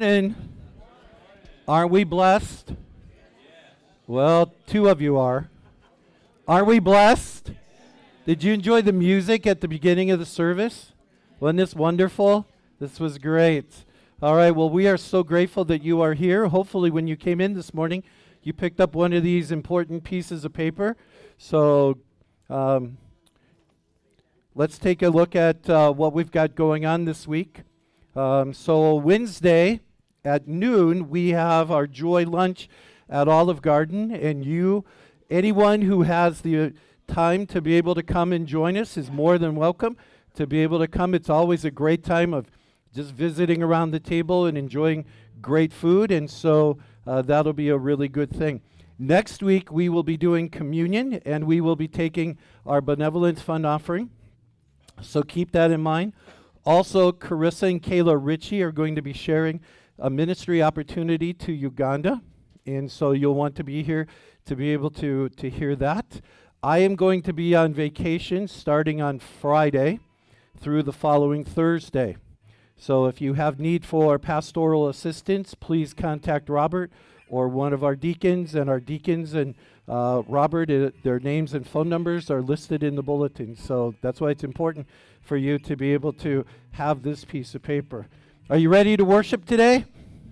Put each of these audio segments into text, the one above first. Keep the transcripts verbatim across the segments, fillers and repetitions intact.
morning. Aren't we blessed? Well, two of you are. Aren't we blessed? Did you enjoy the music at the beginning of the service? Wasn't this wonderful? This was great. All right, well, we are so grateful that you are here. Hopefully, when you came in this morning, you picked up one of these important pieces of paper. So um, let's take a look at uh, what we've got going on this week. Um, so Wednesday at noon, we have our Joy Lunch at Olive Garden, and you, anyone who has the time to be able to come and join us is more than welcome to be able to come. It's always a great time of just visiting around the table and enjoying great food, and so uh, that'll be a really good thing. Next week, we will be doing communion, and we will be taking our benevolence fund offering, so keep that in mind. Also, Carissa and Kayla Ritchie are going to be sharing a ministry opportunity to Uganda, and so you'll want to be here to be able to, to hear that. I am going to be on vacation starting on Friday through the following Thursday. So if you have need for pastoral assistance, please contact Robert or one of our deacons, and our deacons and uh, Robert, uh, their names and phone numbers are listed in the bulletin. So that's why it's important for you to be able to have this piece of paper. Are you ready to worship today?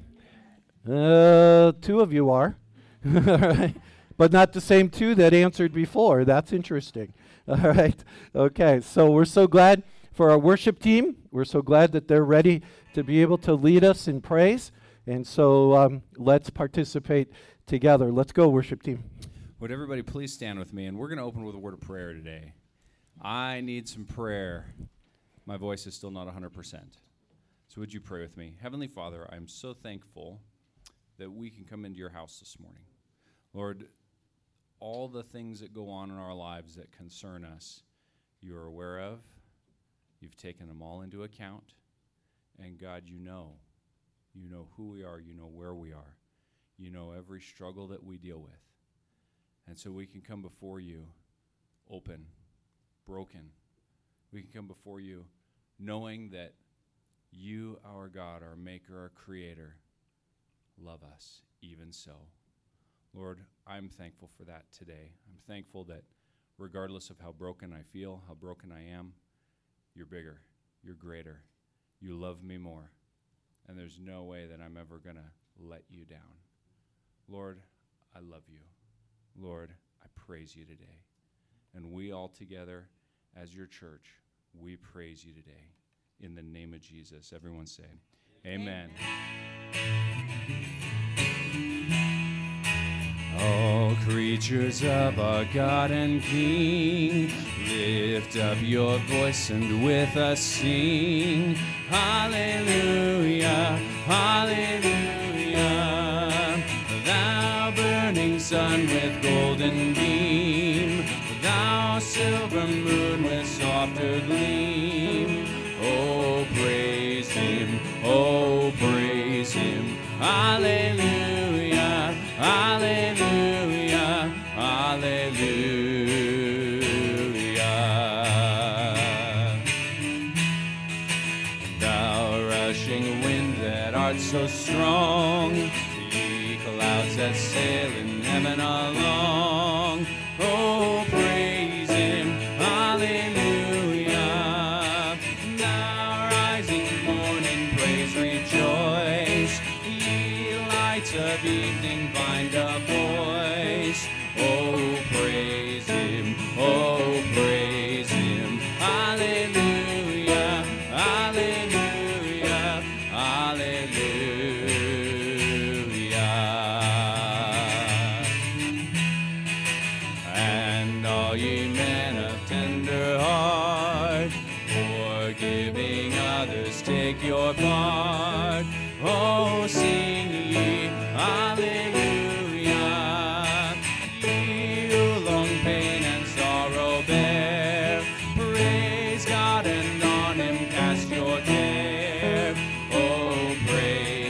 Uh, two of you are. All right. But not the same two that answered before. That's interesting. All right. Okay. So we're so glad for our worship team. We're so glad that they're ready to be able to lead us in praise. And so um, let's participate together. Let's go, worship team. Would everybody please stand with me? And we're going to open with a word of prayer today. I need some prayer. My voice is still not one hundred percent. So would you pray with me? Heavenly Father, I'm so thankful that we can come into your house this morning. Lord, all the things that go on in our lives that concern us, you are aware of. You've taken them all into account. And God, you know. You know who we are. You know where we are. You know every struggle that we deal with. And so we can come before you open, broken. We can come before you knowing that you, our God, our maker, our creator, love us even so. Lord, I'm thankful for that today. I'm thankful that regardless of how broken I feel, how broken I am, you're bigger, you're greater, you love me more, and there's no way that I'm ever going to let you down. Lord, I love you. Lord, I praise you today. And we all together as your church, we praise you today. In the name of Jesus. Everyone say, amen. All creatures of our God and King, lift up your voice and with us sing. Hallelujah, hallelujah. Thou burning sun with golden beam, thou silver moon with softer gleam. Oh, praise him, oh, praise him. Hallelujah, hallelujah, hallelujah. Thou rushing wind that art so strong, ye clouds that sail in heaven along. Oh, praise him, hallelujah. Of evening find a voice. Oh, praise him, oh, praise him. Hallelujah, hallelujah, hallelujah. And all ye men of tender heart, forgiving others, take your part. Oh, sing ye, hallelujah. Ye who long pain and sorrow bear, praise God and on him cast your care. Oh, praise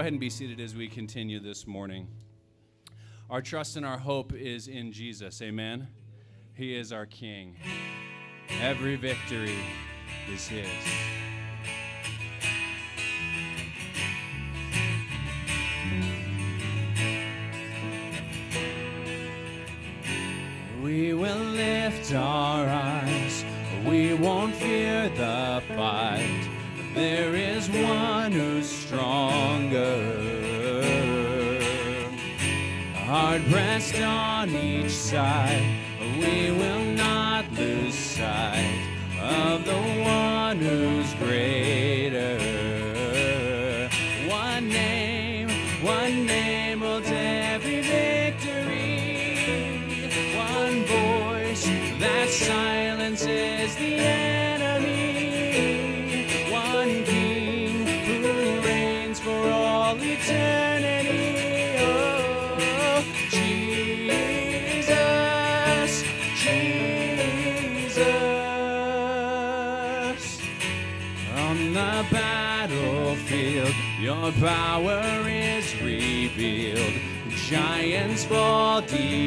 ahead and be seated as we continue this morning. Our trust and our hope is in Jesus. Amen. He is our King. Every victory is His. We will lift our eyes. We won't fear the fight. There is one who's stronger. Hard pressed on each side, we will not lose sight of the one who's greater. One name, one name holds every victory. One voice that silences the enemy. One King who reigns for all eternity. Oh, Jesus, Jesus. On the battlefield, your power is revealed. Giants fall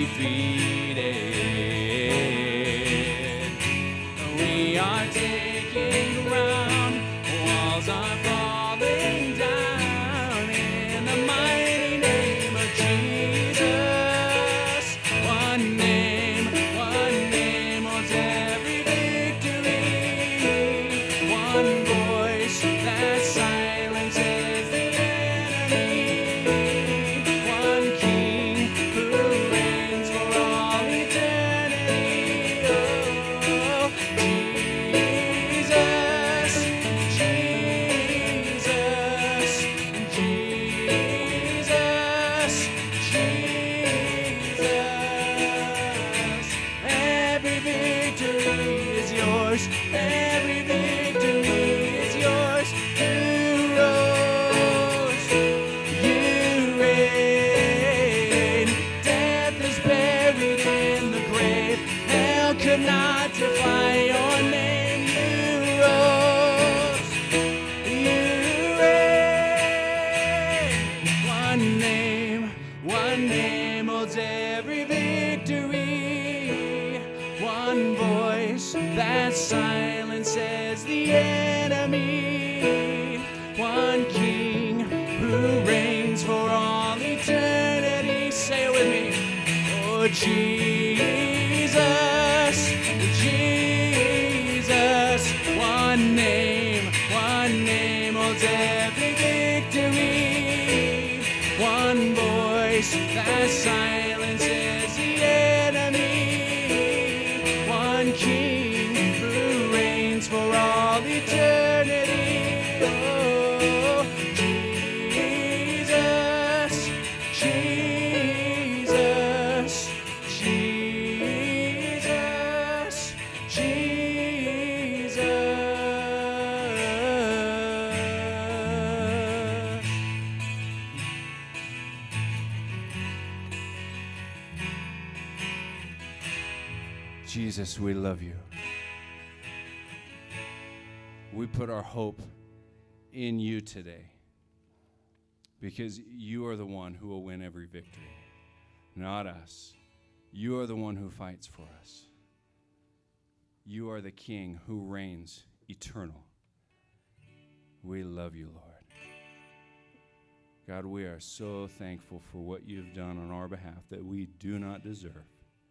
defeated. We are taking ground. Walls are falling down in the mighty name of Jesus. One name, one name holds every victory. One voice that silences the enemy. One King who reigns for all eternity. Oh, Jesus, Jesus, Jesus, Jesus. Every victory is yours. Every victory is yours. You rose. You reign. Death is buried in the grave. Hell could not defy your name. You rose. You reign. One name, one name holds every victory. One voice that silences the enemy. One King who reigns for all eternity. Say it with me. Oh, Jesus, Jesus. One name, one name holds every victory. One voice that silences the enemy. One King who reigns for all eternity. Oh, Jesus, Jesus, Jesus, Jesus. Jesus, we love you. We put our hope in you today because you are the one who will win every victory, not us. You are the one who fights for us. You are the King who reigns eternal. We love you, Lord. God, we are so thankful for what you've done on our behalf that we do not deserve.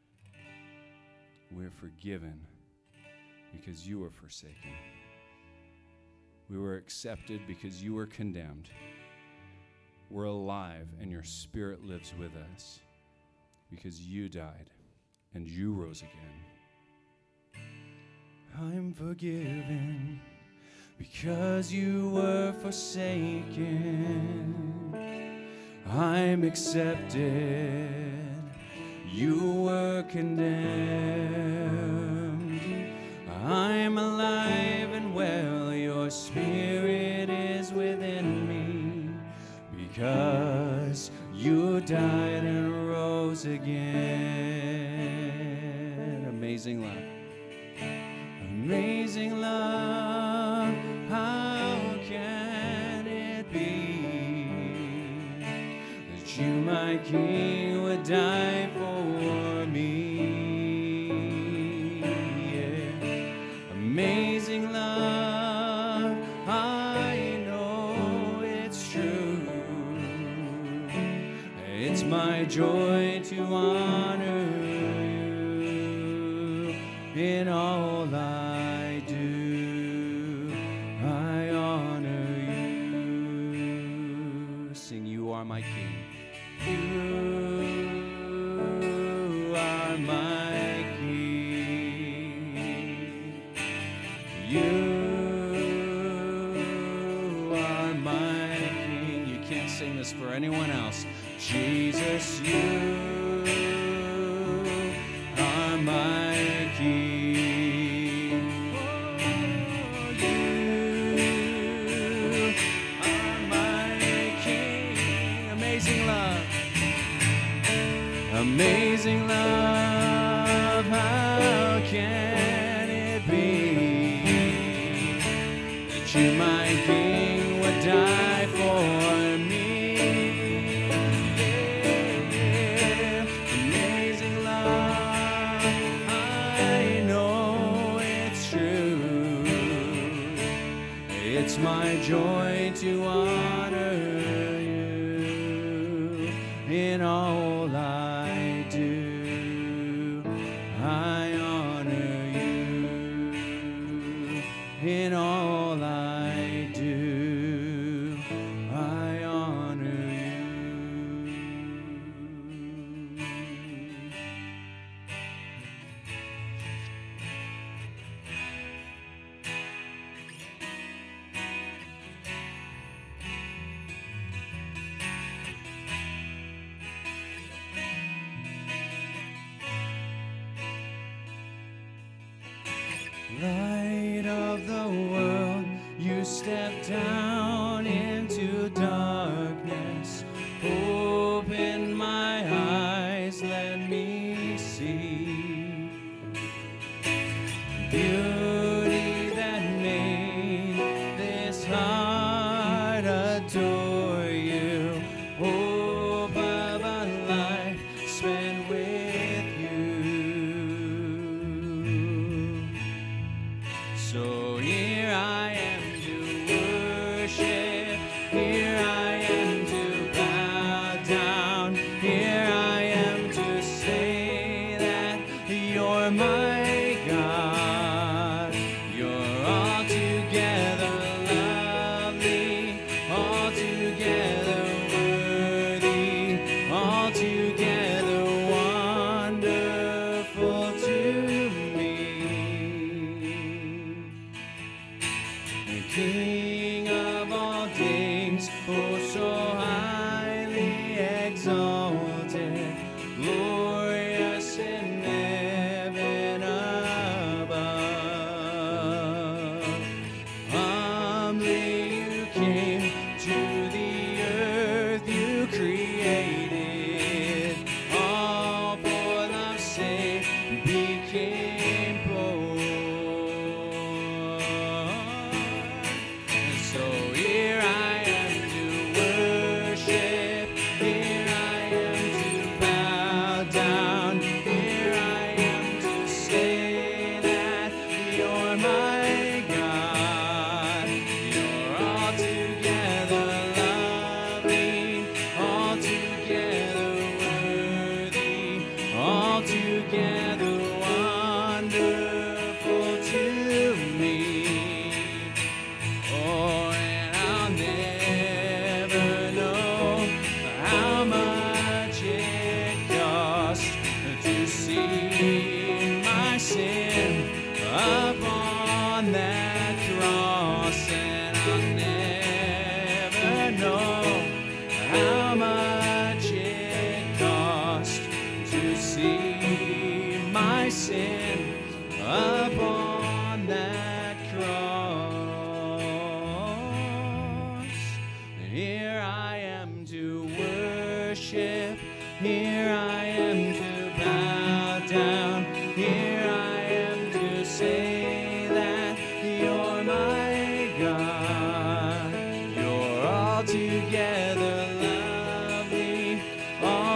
We're forgiven because you were forsaken. We were accepted because you were condemned. We're alive and your Spirit lives with us because you died and you rose again. I'm forgiven because you were forsaken. I'm accepted. You were condemned. I'm alive and well. Your Spirit is within me because you died and rose again. Amazing love. Amazing love. How can it be my King would die for me. Yeah. Amazing love, I know it's true. It's my joy to honor you in all I do. I honor you. Sing, you are my King. You are my King. You are my King. You can't sing this for anyone else. Jesus, you are my King. Oh, you are my King. Amazing love. Amazing love, how can it be that you, my King, would die for me? Yeah. Amazing love, I know it's true. It's my joy to honor you in all I do. I honor you in all I do. I honor you. Light of the world, you step down into darkness. Open my eyes, let me see beauty that made this heart adore you. Hope of a life spent with you. So here I am to worship, here I am to bow down, here I am to say that you're my God. You're altogether lovely, altogether worthy, altogether wonderful to me. King of all things, oh so highly exalted, glorious in heaven above. Humbly you came to the earth you created, all for love's sake became poor. So here I am to worship, here I am to bow down, here I am to say that you're my God. You're altogether lovely, altogether worthy, altogether wonderful to me. Oh, and I'll never know how much it cost to see my sin upon that cross. And I'll never know how much it cost to see my sin upon that cross. Here I am to worship, here I am to bow down, here I am to say that you're my God. You're altogether lovely, all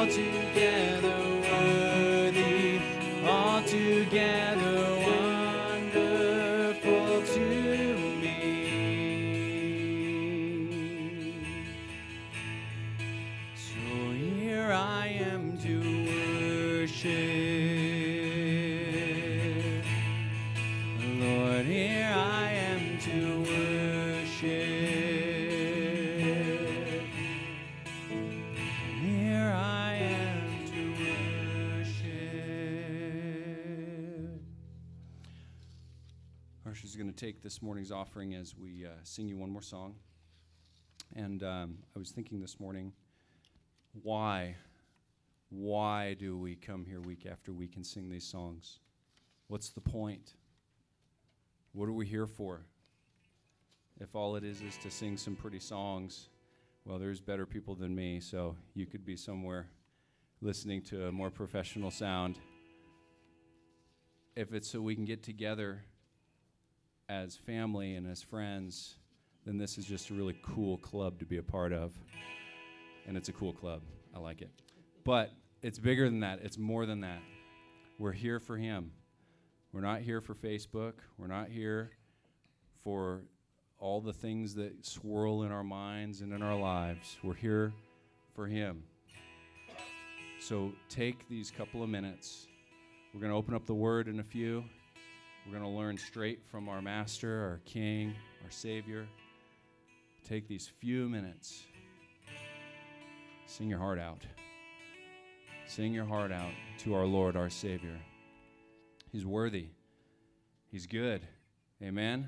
Ushers is going to take this morning's offering as we uh, sing you one more song. And um, I was thinking this morning, why, why do we come here week after week and sing these songs? What's the point? What are we here for? If all it is is to sing some pretty songs, well, there's better people than me, so you could be somewhere listening to a more professional sound. If it's so we can get together as family and as friends, then this is just a really cool club to be a part of. And it's a cool club. I like it. But it's bigger than that. It's more than that. We're here for him. We're not here for Facebook. We're not here for all the things that swirl in our minds and in our lives. We're here for him. So take these couple of minutes. We're going to open up the Word in a few. We're going to learn straight from our Master, our King, our Savior. Take these few minutes. Sing your heart out. Sing your heart out to our Lord, our Savior. He's worthy. He's good. Amen.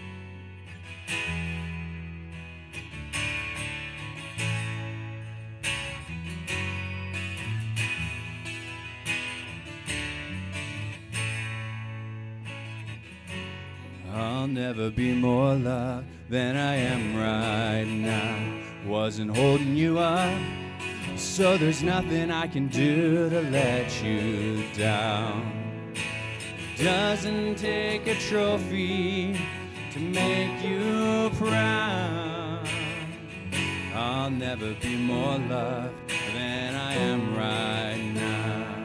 I'll never be more loved than I am right now. Wasn't holding you up, so there's nothing I can do to let you down. Doesn't take a trophy to make you proud. I'll never be more loved than I am right now.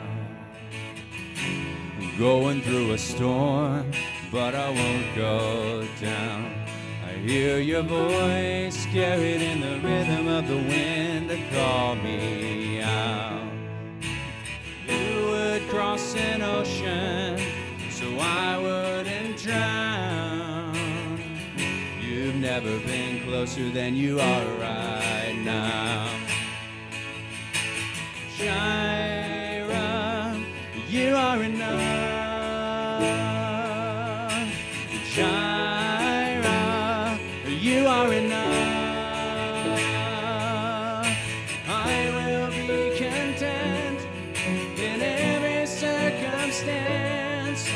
I'm going through a storm, but I won't go down. I hear your voice carried in the rhythm of the wind to call me out. You would cross an ocean so I wouldn't drown. You've never been closer than you are right now. Jireh, you are enough. Jireh, you are enough. I will be content in every circumstance.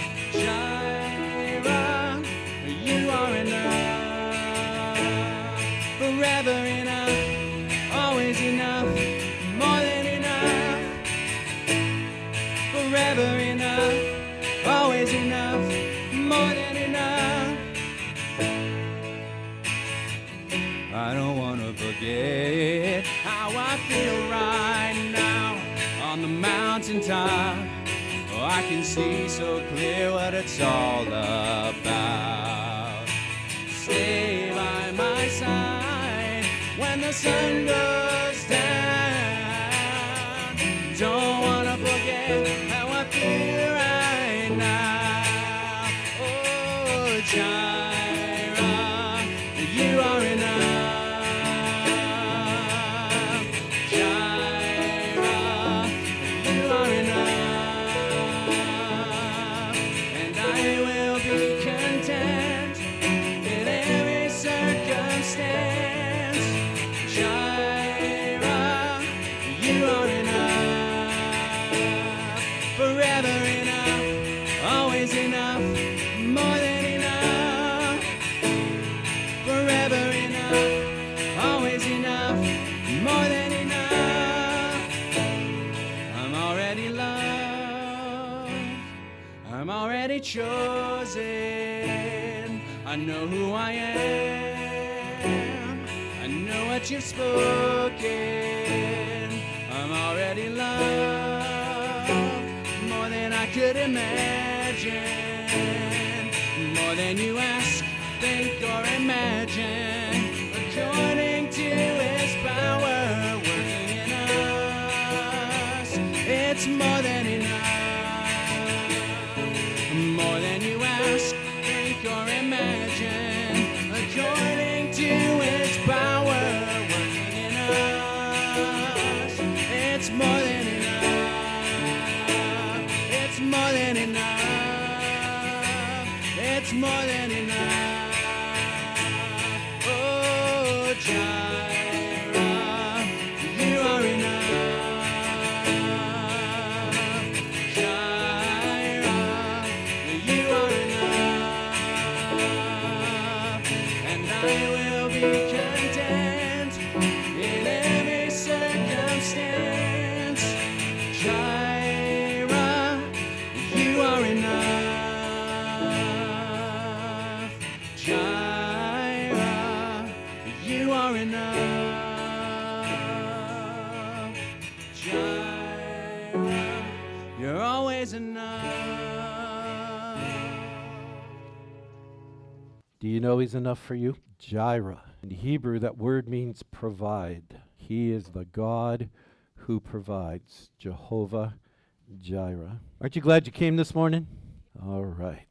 Jireh, you are enough. Forever enough, always enough, more than enough. Forever enough, always enough, more than enough. I don't want to forget how I feel right now on the mountaintop. Oh, I can see so clear what it's all about. Stay by my side when the sun goes down. Don't want to forget how I feel right now. Oh, Jireh, you are enough. Jireh, you are enough. And I will be content in every circumstance. Jireh, you are enough. Forever enough, always enough, more than enough. Forever enough, always enough, more than enough. I'm already loved. I'm already chosen. I know who I am. I know what you've spoken. I'm already loved more than I could imagine. More than you ask, think, or imagine. According to His power working in us, it's more than enough. More than you ask, think, or imagine. According to His power working in us, it's more than enough. It's more than enough. It's more than enough. Oh, Jireh, you are enough. Jireh, you are enough. And I will be content in every circumstance. Jireh, you are enough. Jireh, you are enough. Jireh, you're always enough. Do you know he's enough for you? Jireh. In Hebrew, that word means provide. He is the God who provides. Jehovah Jireh. Aren't you glad you came this morning? All right.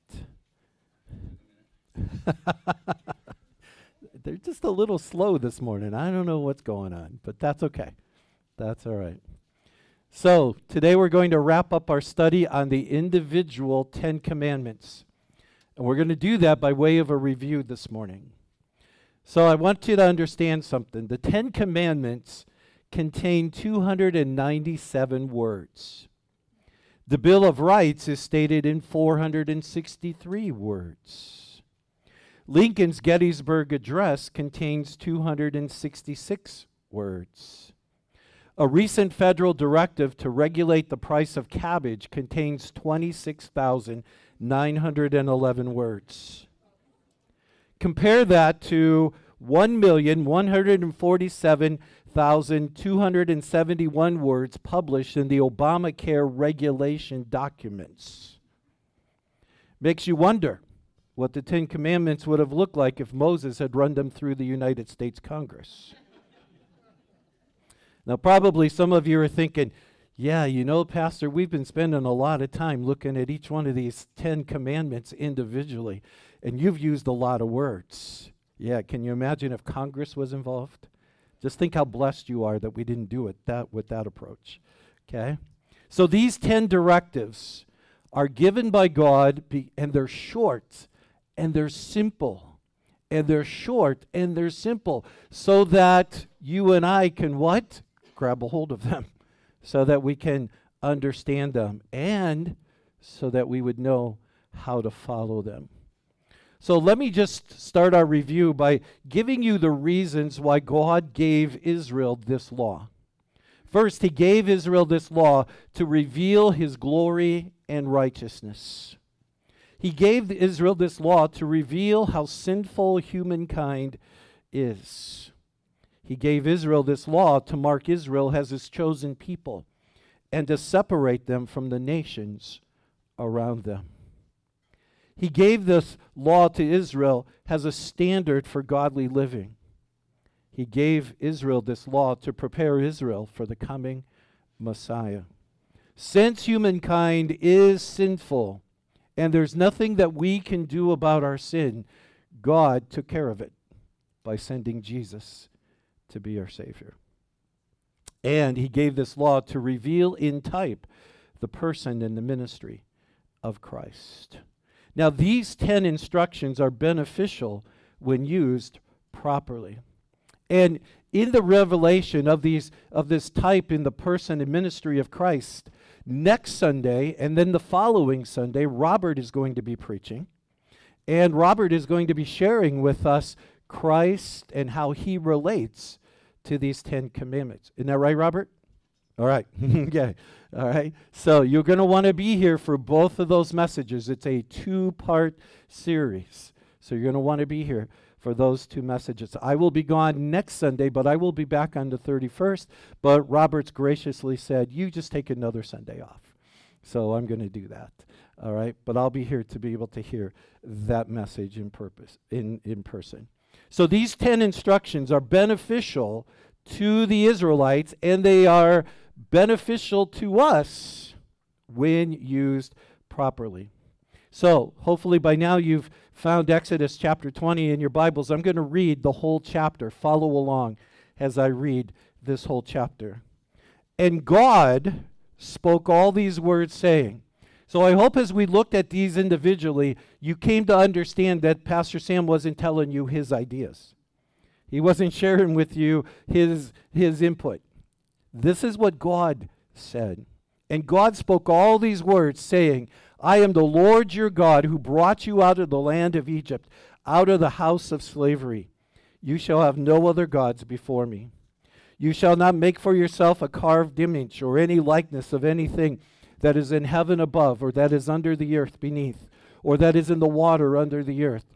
They're just a little slow this morning. I don't know what's going on, but that's okay. That's all right. So, today we're going to wrap up our study on the individual Ten Commandments. And we're going to do that by way of a review this morning. So, I want you to understand something. The Ten Commandments contain two hundred ninety-seven words. The Bill of Rights is stated in four hundred sixty-three words. Lincoln's Gettysburg Address contains two hundred sixty-six words. A recent federal directive to regulate the price of cabbage contains twenty-six thousand nine hundred eleven words. Compare that to one million one hundred forty-seven thousand two hundred seventy-one words published in the Obamacare regulation documents. Makes you wonder what the Ten Commandments would have looked like if Moses had run them through the United States Congress. Now, probably some of you are thinking, yeah, you know, Pastor, we've been spending a lot of time looking at each one of these Ten Commandments individually, and you've used a lot of words. Yeah, can you imagine if Congress was involved? Just think how blessed you are that we didn't do it that with that approach, okay? So these ten directives are given by God, be, and they're short, and they're simple, and they're short, and they're simple, so that you and I can what? Grab a hold of them, so that we can understand them, and so that we would know how to follow them. So let me just start our review by giving you the reasons why God gave Israel this law. First, he gave Israel this law to reveal his glory and righteousness. He gave Israel this law to reveal how sinful humankind is. He gave Israel this law to mark Israel as his chosen people and to separate them from the nations around them. He gave this law to Israel as a standard for godly living. He gave Israel this law to prepare Israel for the coming Messiah. Since humankind is sinful, and there's nothing that we can do about our sin, God took care of it by sending Jesus to be our Savior. And he gave this law to reveal in type the person and the ministry of Christ. Now, these ten instructions are beneficial when used properly. And in the revelation of these of this type in the person and ministry of Christ, next Sunday and then the following Sunday, Robert is going to be preaching. And Robert is going to be sharing with us Christ and how he relates to these Ten Commandments. Isn't that right, Robert? All right. Okay. All right. So you're going to want to be here for both of those messages. It's a two-part series. So you're going to want to be here for those two messages. I will be gone next Sunday, but I will be back on the thirty-first. But Robert's graciously said, you just take another Sunday off. So I'm going to do that. All right. But I'll be here to be able to hear that message in purpose, in, in person. So these ten instructions are beneficial to the Israelites, and they are beneficial to us when used properly. So, hopefully by now you've found Exodus chapter twenty in your Bibles. I'm going to read the whole chapter. Follow along as I read this whole chapter. And God spoke all these words, saying, So I hope as we looked at these individually, you came to understand that Pastor Sam wasn't telling you his ideas. He wasn't sharing with you his, his input. This is what God said. And God spoke all these words, saying, I am the Lord your God who brought you out of the land of Egypt, out of the house of slavery. You shall have no other gods before me. You shall not make for yourself a carved image or any likeness of anything that is in heaven above, or that is under the earth beneath, or that is in the water under the earth.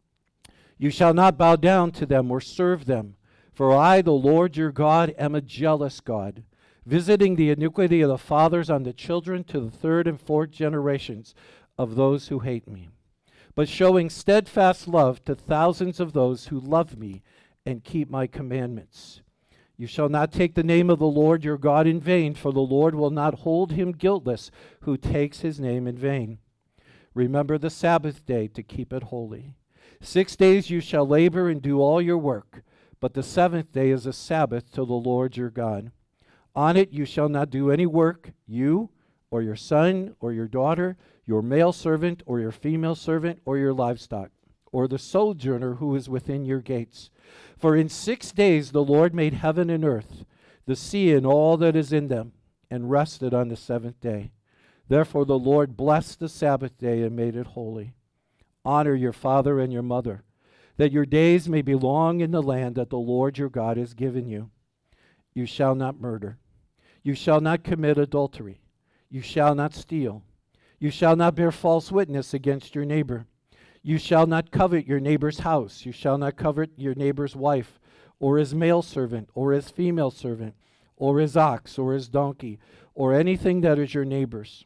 You shall not bow down to them or serve them, for I, the Lord your God, am a jealous God, visiting the iniquity of the fathers on the children to the third and fourth generations of those who hate me, but showing steadfast love to thousands of those who love me and keep my commandments. You shall not take the name of the Lord your God in vain, for the Lord will not hold him guiltless who takes his name in vain. Remember the Sabbath day to keep it holy. Six days you shall labor and do all your work, but the seventh day is a Sabbath to the Lord your God. On it you shall not do any work, you or your son or your daughter, your male servant or your female servant, or your livestock, or the sojourner who is within your gates. For in six days the Lord made heaven and earth, the sea and all that is in them, and rested on the seventh day. Therefore the Lord blessed the Sabbath day and made it holy. Honor your father and your mother, that your days may be long in the land that the Lord your God has given you. You shall not murder. You shall not commit adultery. You shall not steal. You shall not bear false witness against your neighbor. You shall not covet your neighbor's house. You shall not covet your neighbor's wife, or his male servant, or his female servant, or his ox, or his donkey, or anything that is your neighbor's.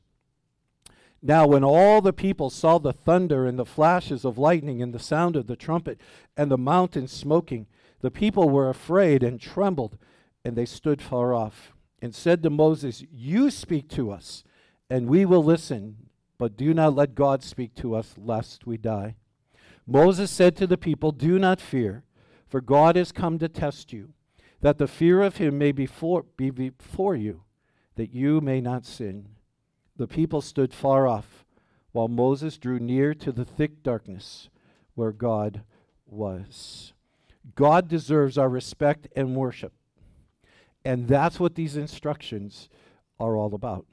Now when all the people saw the thunder and the flashes of lightning and the sound of the trumpet and the mountain smoking, the people were afraid and trembled, and they stood far off, and said to Moses, You speak to us, and we will listen. But do not let God speak to us, lest we die. Moses said to the people, Do not fear, for God has come to test you, that the fear of him may be, for, be before you, that you may not sin. The people stood far off, while Moses drew near to the thick darkness where God was. God deserves our respect and worship. And that's what these instructions are all about.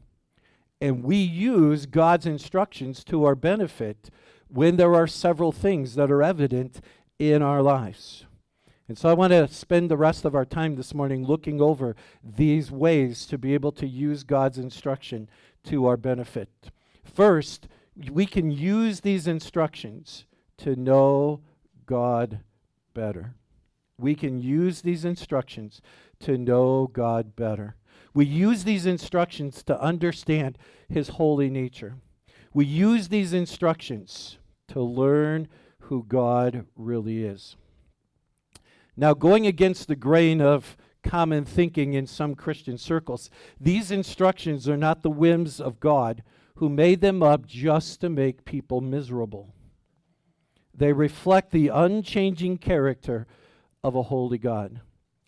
And we use God's instructions to our benefit when there are several things that are evident in our lives. And so I want to spend the rest of our time this morning looking over these ways to be able to use God's instruction to our benefit. First, we can use these instructions to know God better. We can use these instructions to know God better. We use these instructions to understand his holy nature. We use these instructions to learn who God really is. Now, going against the grain of common thinking in some Christian circles, these instructions are not the whims of God, who made them up just to make people miserable. They reflect the unchanging character of a holy God.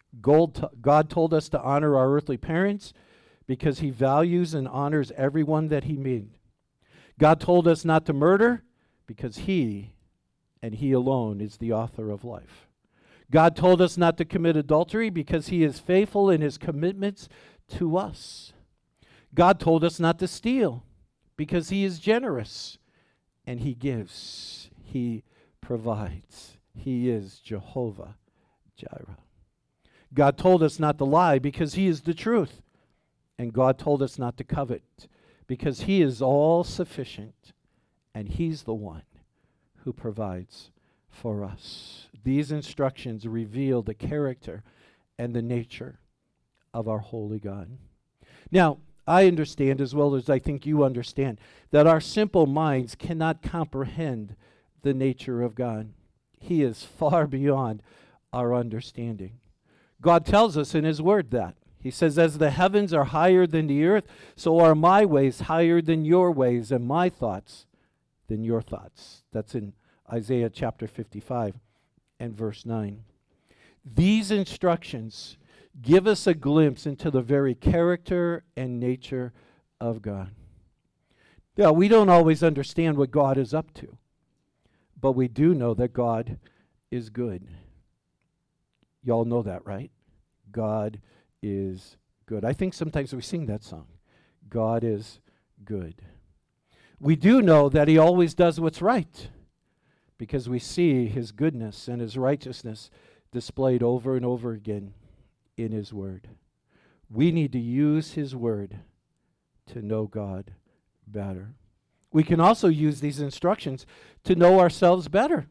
God told us to honor our earthly parents because he values and honors everyone that he made. God told us not to murder because he and he alone is the author of life. God told us not to commit adultery because he is faithful in his commitments to us. God told us not to steal because he is generous and he gives, he provides. He is Jehovah Jireh. God told us not to lie because he is the truth. And God told us not to covet because he is all sufficient and he's the one who provides for us. These instructions reveal the character and the nature of our holy God. Now, I understand, as well as I think you understand, that our simple minds cannot comprehend the nature of God. He is far beyond our understanding. God tells us in his word that. He says, as the heavens are higher than the earth, so are my ways higher than your ways, and my thoughts than your thoughts. That's in Isaiah chapter fifty-five and verse nine. These instructions give us a glimpse into the very character and nature of God. Yeah, we don't always understand what God is up to, but we do know that God is good. Y'all know that, right? God is good. I think sometimes we sing that song. God is good. We do know that he always does what's right because we see his goodness and his righteousness displayed over and over again in his word. We need to use his word to know God better. We can also use these instructions to know ourselves better.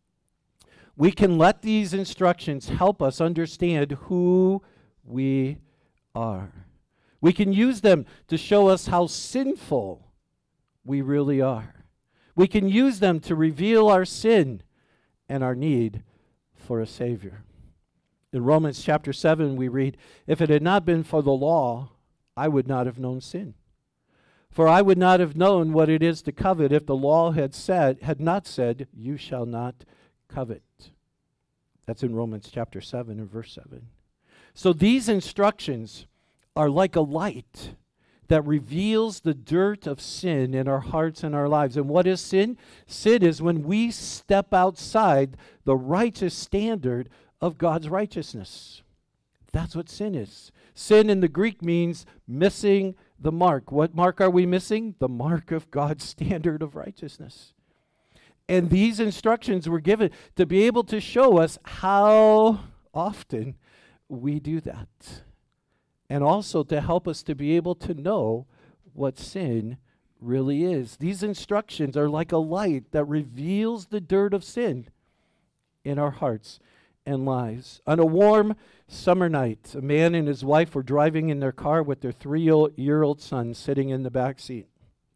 We can let these instructions help us understand who we are. We can use them to show us how sinful we really are. We can use them to reveal our sin and our need for a Savior. In Romans chapter seven, we read, "If it had not been for the law, I would not have known sin. For I would not have known what it is to covet if the law had said, had not said, you shall not covet." That's in Romans chapter seven and verse seven. So these instructions are like a light that reveals the dirt of sin in our hearts and our lives. And what is sin? Sin is when we step outside the righteous standard of God's righteousness. That's what sin is. Sin in the Greek means missing the mark. What mark are we missing? The mark of God's standard of righteousness. And these instructions were given to be able to show us how often we do that. And also to help us to be able to know what sin really is. These instructions are like a light that reveals the dirt of sin in our hearts and lives. On a warm summer night, a man and his wife were driving in their car with their three-year-old son sitting in the back seat.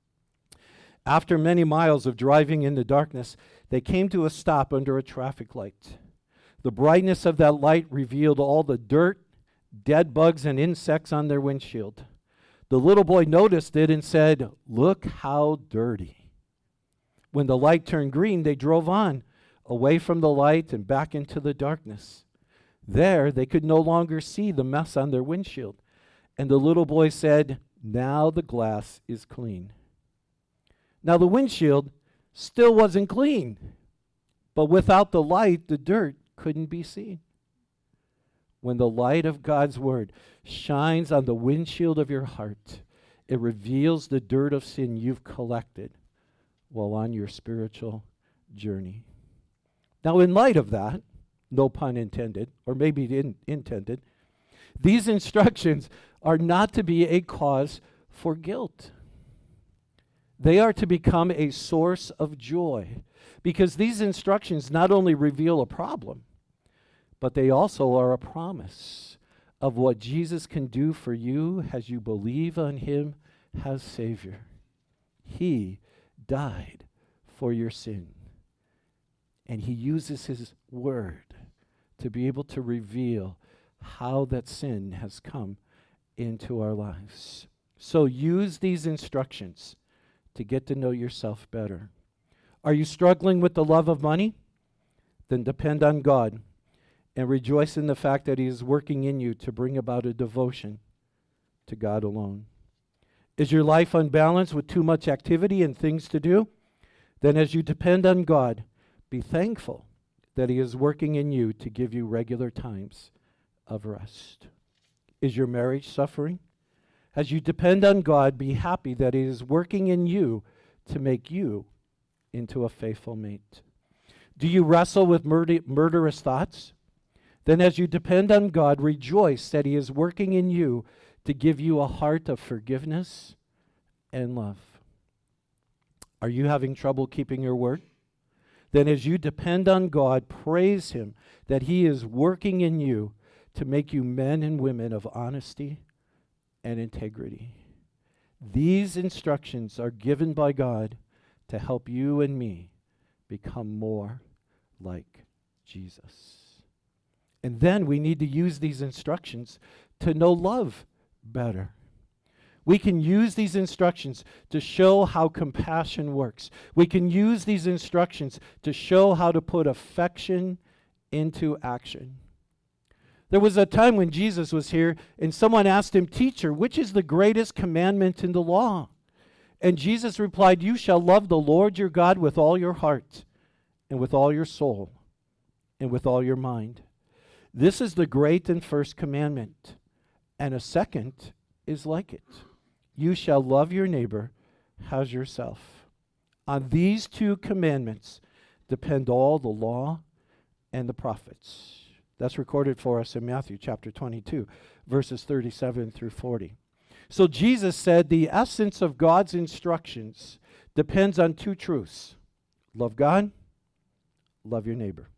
After many miles of driving in the darkness, they came to a stop under a traffic light. The brightness of that light revealed all the dirt, dead bugs, and insects on their windshield. The little boy noticed it and said, "Look how dirty." When the light turned green, they drove on, away from the light and back into the darkness. There, they could no longer see the mess on their windshield. And the little boy said, "Now the glass is clean." Now the windshield still wasn't clean, but without the light, the dirt couldn't be seen. When the light of God's word shines on the windshield of your heart, it reveals the dirt of sin you've collected while on your spiritual journey. Now, in light of that, no pun intended, or maybe in, intended, these instructions are not to be a cause for guilt. They are to become a source of joy, because these instructions not only reveal a problem, but they also are a promise of what Jesus can do for you as you believe on him as Savior. He died for your sin, and he uses his word to be able to reveal how that sin has come into our lives. So use these instructions to get to know yourself better. Are you struggling with the love of money? Then depend on God and rejoice in the fact that he is working in you to bring about a devotion to God alone. Is your life unbalanced with too much activity and things to do? Then as you depend on God, be thankful that he is working in you to give you regular times of rest. Is your marriage suffering? As you depend on God, be happy that he is working in you to make you into a faithful mate. Do you wrestle with murder- murderous thoughts? Then as you depend on God, rejoice that he is working in you to give you a heart of forgiveness and love. Are you having trouble keeping your word? Then as you depend on God, praise him that he is working in you to make you men and women of honesty and integrity. These instructions are given by God to help you and me become more like Jesus. And then we need to use these instructions to know love better. We can use these instructions to show how compassion works. We can use these instructions to show how to put affection into action. There was a time when Jesus was here and someone asked him, "Teacher, which is the greatest commandment in the law?" And Jesus replied, you shall love the Lord your God with all your heart, and with all your soul, and with all your mind. This is the great and first commandment. And a second is like it. You shall love your neighbor as yourself. On these two commandments depend all the law and the prophets. That's recorded for us in Matthew chapter twenty-two, verses thirty-seven through forty. So Jesus said the essence of God's instructions depends on two truths. Love God, love your neighbor.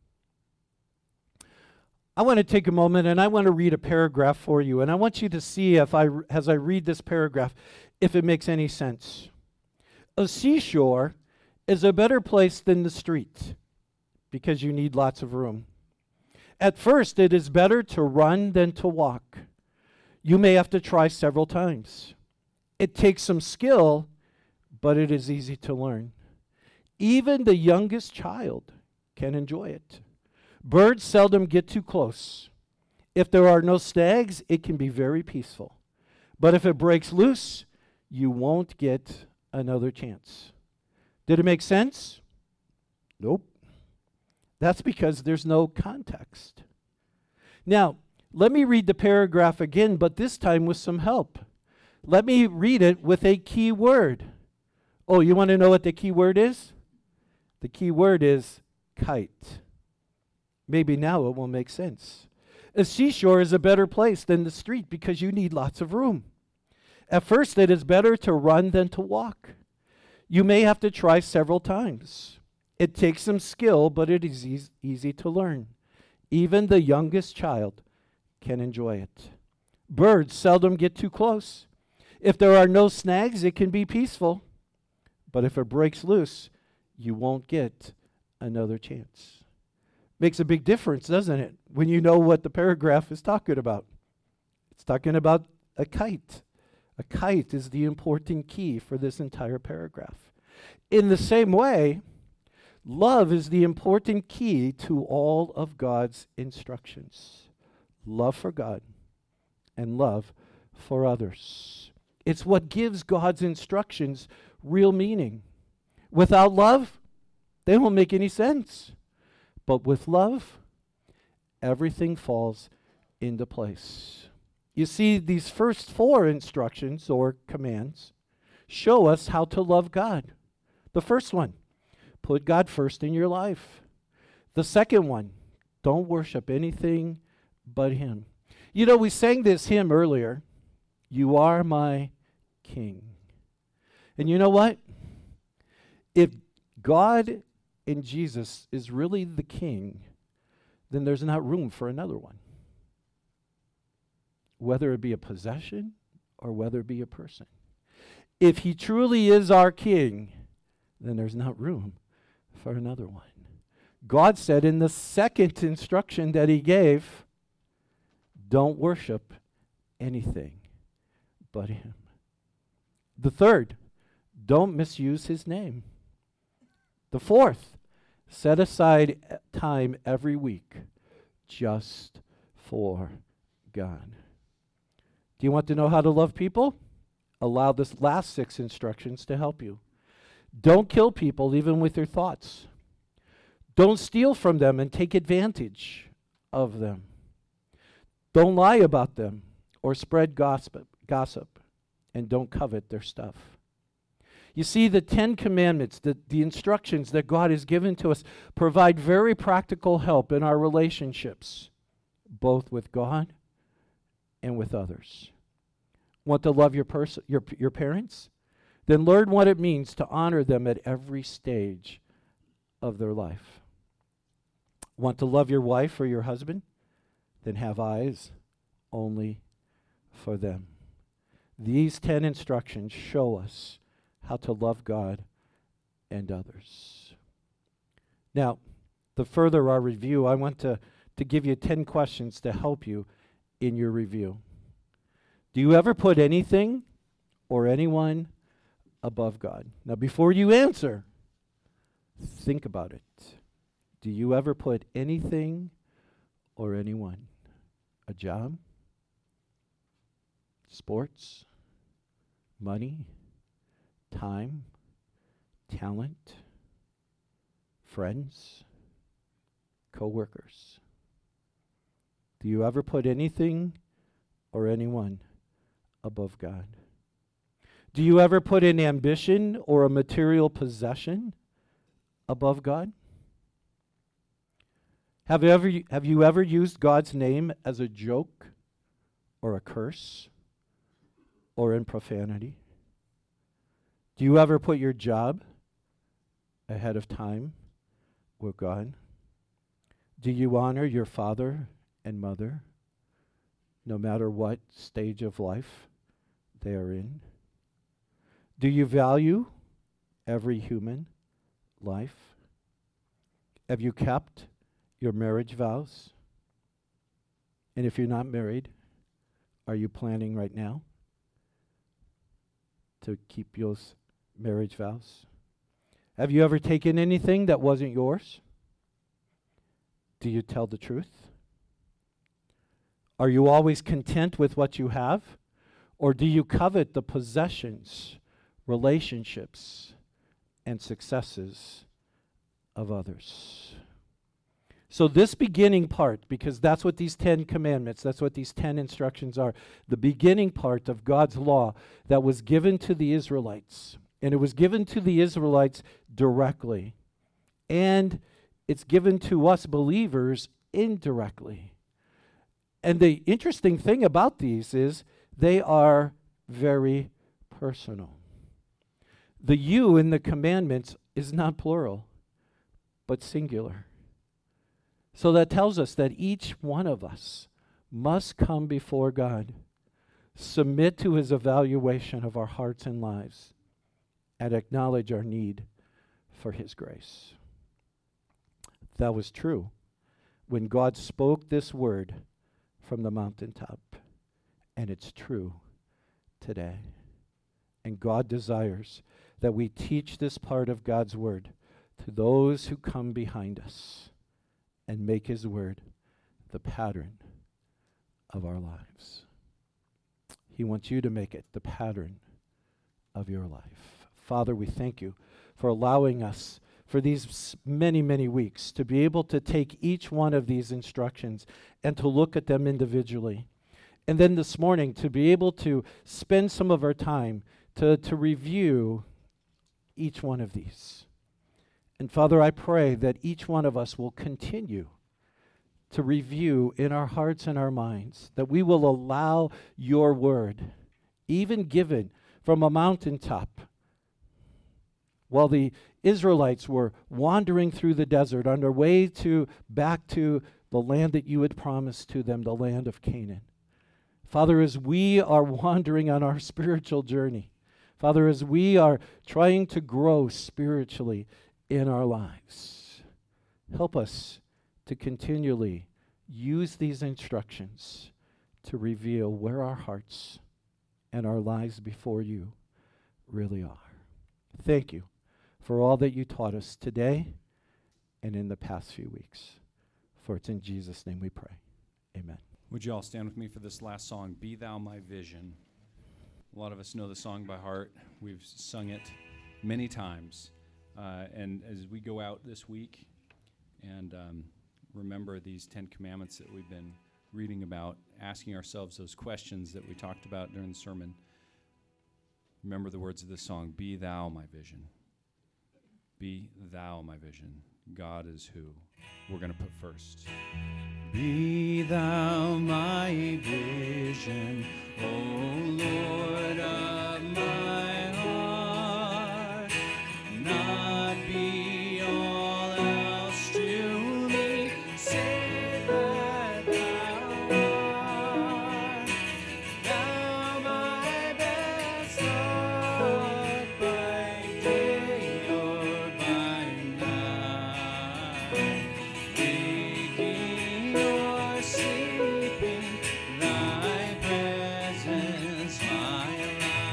I want to take a moment and I want to read a paragraph for you, and I want you to see if I, as I read this paragraph, if it makes any sense. A seashore is a better place than the street because you need lots of room. At first, it is better to run than to walk. You may have to try several times. It takes some skill, but it is easy to learn. Even the youngest child can enjoy it. Birds seldom get too close. If there are no snags, it can be very peaceful. But if it breaks loose, you won't get another chance. Did it make sense? Nope. That's because there's no context. Now, let me read the paragraph again, but this time with some help. Let me read it with a key word. Oh, you want to know what the key word is? The key word is kite. Maybe now it will make sense. A seashore is a better place than the street because you need lots of room. At first, it is better to run than to walk. You may have to try several times. It takes some skill, but it is eas- easy to learn. Even the youngest child can enjoy it. Birds seldom get too close. If there are no snags, it can be peaceful. But if it breaks loose, you won't get another chance. Makes a big difference, doesn't it, when you know what the paragraph is talking about? It's talking about a kite. A kite is the important key for this entire paragraph. In the same way, love is the important key to all of God's instructions. Love for God and love for others. It's what gives God's instructions real meaning. Without love, they won't make any sense. But with love, everything falls into place. You see, these first four instructions or commands show us how to love God. The first one, put God first in your life. The second one, don't worship anything but Him. You know, we sang this hymn earlier, You Are My King. And you know what? If God and Jesus is really the King, then there's not room for another one. Whether it be a possession or whether it be a person. If He truly is our King, then there's not room for another one. God said in the second instruction that He gave, don't worship anything but Him. The third, don't misuse His name. The fourth, set aside time every week just for God. Do you want to know how to love people? Allow this last six instructions to help you. Don't kill people even with your thoughts. Don't steal from them and take advantage of them. Don't lie about them or spread gossip, gossip, and don't covet their stuff. You see, the Ten Commandments, the, the instructions that God has given to us, provide very practical help in our relationships, both with God and with others. Want to love your pers- your, your parents? Then learn what it means to honor them at every stage of their life. Want to love your wife or your husband? Then have eyes only for them. These ten instructions show us how to love God and others. Now, to further our review, I want to, to give you ten questions to help you in your review. Do you ever put anything or anyone above God? Now, before you answer, think about it. Do you ever put anything or anyone? A job? Sports? Money? time, talent, friends, co-workers? Do you ever put anything or anyone above God? Do you ever put an ambition or a material possession above God? Have you ever have you ever used God's name as a joke or a curse or in profanity? Do you ever put your job ahead of time with God? Do you honor your father and mother no matter what stage of life they are in? Do you value every human life? Have you kept your marriage vows? And if you're not married, are you planning right now to keep those marriage vows? Have you ever taken anything that wasn't yours? Do you tell the truth? Are you always content with what you have? Or do you covet the possessions, relationships, and successes of others? So this beginning part, because that's what these Ten Commandments, that's what these ten instructions are, the beginning part of God's law that was given to the Israelites. And it was given to the Israelites directly. And it's given to us believers indirectly. And the interesting thing about these is they are very personal. The you in the commandments is not plural, but singular. So that tells us that each one of us must come before God, submit to his evaluation of our hearts and lives, and acknowledge our need for his grace. That was true when God spoke this word from the mountaintop, and it's true today. And God desires that we teach this part of God's word to those who come behind us and make his word the pattern of our lives. He wants you to make it the pattern of your life. Father, we thank you for allowing us for these many, many weeks to be able to take each one of these instructions and to look at them individually. And then this morning to be able to spend some of our time to, to review each one of these. And Father, I pray that each one of us will continue to review in our hearts and our minds, that we will allow your word, even given from a mountaintop, while the Israelites were wandering through the desert on their way to back to the land that you had promised to them, the land of Canaan. Father, as we are wandering on our spiritual journey, Father, as we are trying to grow spiritually in our lives, help us to continually use these instructions to reveal where our hearts and our lives before you really are. Thank you for all that you taught us today and in the past few weeks. For it's in Jesus' name we pray. Amen. Would you all stand with me for this last song, Be Thou My Vision? A lot of us know the song by heart. We've sung it many times. Uh, and as we go out this week and um, remember these Ten Commandments that we've been reading about, asking ourselves those questions that we talked about during the sermon, remember the words of this song, Be Thou My Vision. Be Thou My Vision. God is who we're going to put first. Be Thou my vision, O Lord of my heart, not be all else to me, save that Thou art. Thou my best Lord, by day or by night, waking or sleeping, Thy presence my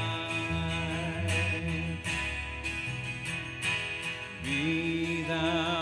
life. Be Thou